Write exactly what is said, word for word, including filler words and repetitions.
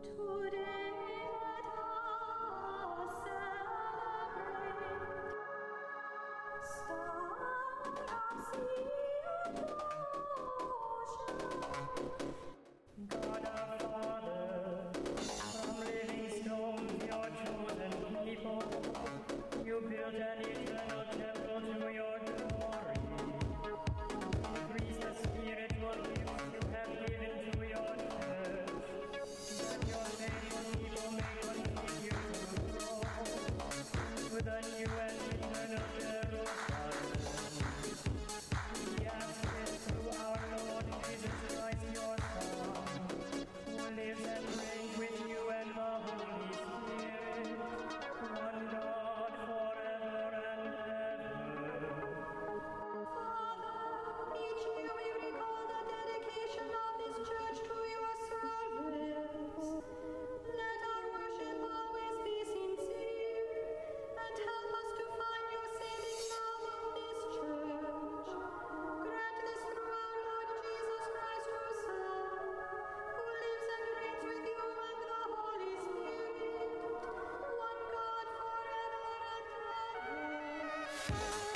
You built an eternal temple to your glory. Increase the spiritual gifts you have given to your church, that your faithful people may continue to grow to the new and eternal Jerusalem. We ask this through our Lord Jesus Christ, your Son, who lives and reigns with you and the Holy Spirit, one God, forever and ever. Father, each year we recall the dedication of this church to your service. Let our worship always be sincere, and help us to find your saving love in this church. Grant this through our Lord Jesus Christ, your Son, who lives and reigns with you and the Holy Spirit, one God forever and ever.